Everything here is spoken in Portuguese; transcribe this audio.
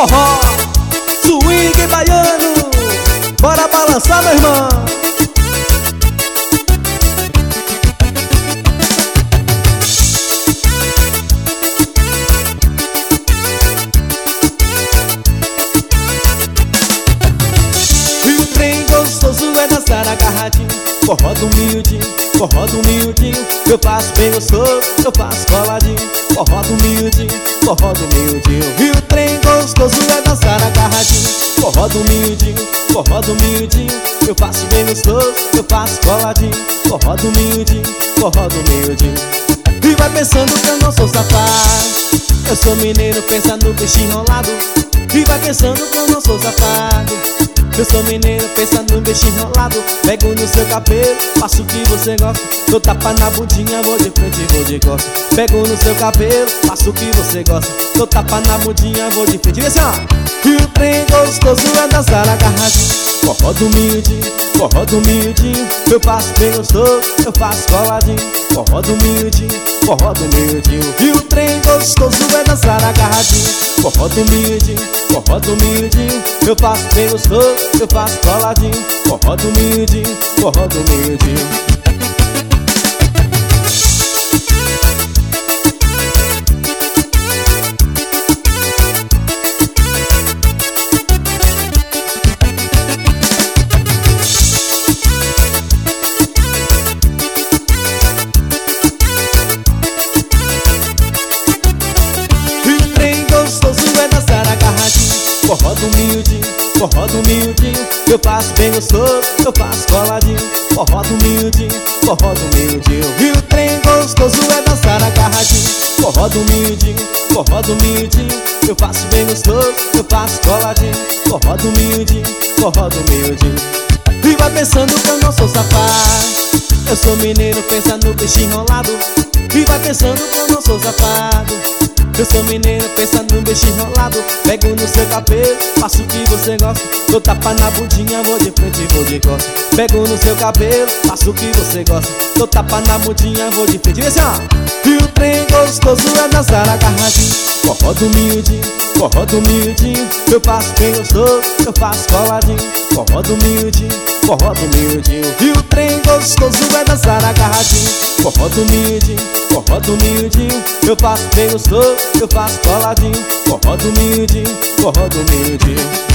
forró, swing baiano. Bora balançar, meu irmão. E o trem gostoso é dançar agarradinho, forró do miudinho, forró do miudinho. Eu faço bem gostoso, eu faço coladinho, forró do miudinho, forró do miudinho. E o trem gostoso é dançar agarradinho, forró do miudinho, forró do miudinho. Eu faço bem gostoso, eu faço coladinho, forró do miudinho, forró do miudinho. E vai pensando que eu não sou safado, eu sou mineiro, pensa no peixe enrolado. E vai pensando que eu não sou safado, eu sou mineiro, pensa no beijo enrolado. Pego no seu cabelo, faço o que você gosta. Dou tapa na bundinha, vou de frente, vou de costa. Pego no seu cabelo, faço o que você gosta. Dou tapa na bundinha, vou de frente. E assim, ó. E o trem gostoso é dançar agarradinho, forró do miudinho, forró do miudinho. Eu faço bem gostoso, eu faço coladinho, forró do miudinho, forró do miudinho. E o trem gostoso é dançar agarradinho, forró do miudinho, forró do miudinho. Eu faço bem gostoso, eu faço coladinho, forró do miudinho, forró do miudinho. Forró do miudinho, forró do miudinho. Eu faço bem gostoso, eu faço coladinho, forró do miudinho, forró do miudinho. E o trem gostoso é dançar agarradinho, forró do miudinho, forró do miudinho. Eu faço bem gostoso, eu faço coladinho, forró do miudinho, forró do miudinho. E vai pensando que eu não sou safado, eu sou mineiro, pensa no peixe enrolado. E vai pensando que eu não sou safado, eu sou mineiro, pensa no beijo enrolado. Pego no seu cabelo, faço o que você gosta. Dou tapa na bundinha, vou de frente, vou de costa. Pego no seu cabelo, faço o que você gosta. Dou tapa na bundinha, vou de frente. E assim, ó. E o trem gostoso é dançar agarradinho, forró do miudinho, forró do miudinho. Eu faço bem gostoso, eu faço coladinho, forró do miudinho, forró do miudinho. E o trem gostoso é dançar agarradinho, forró do miudinho, forró do miudinho. Eu faço bem gostoso, eu faço coladinho, forró do miudinho, forró do miudinho.